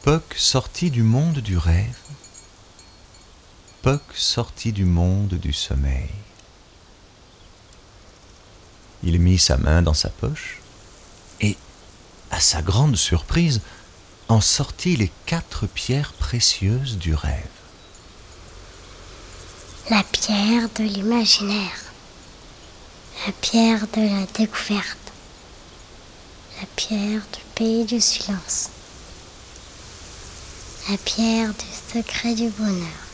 Puck sortit du monde du rêve. Puck sortit du monde du sommeil. Il mit sa main dans sa poche et, à sa grande surprise, en sortit les 4 pierres précieuses du rêve. La pierre de l'imaginaire, la pierre de la découverte, la pierre du pays du silence, la pierre du secret du bonheur.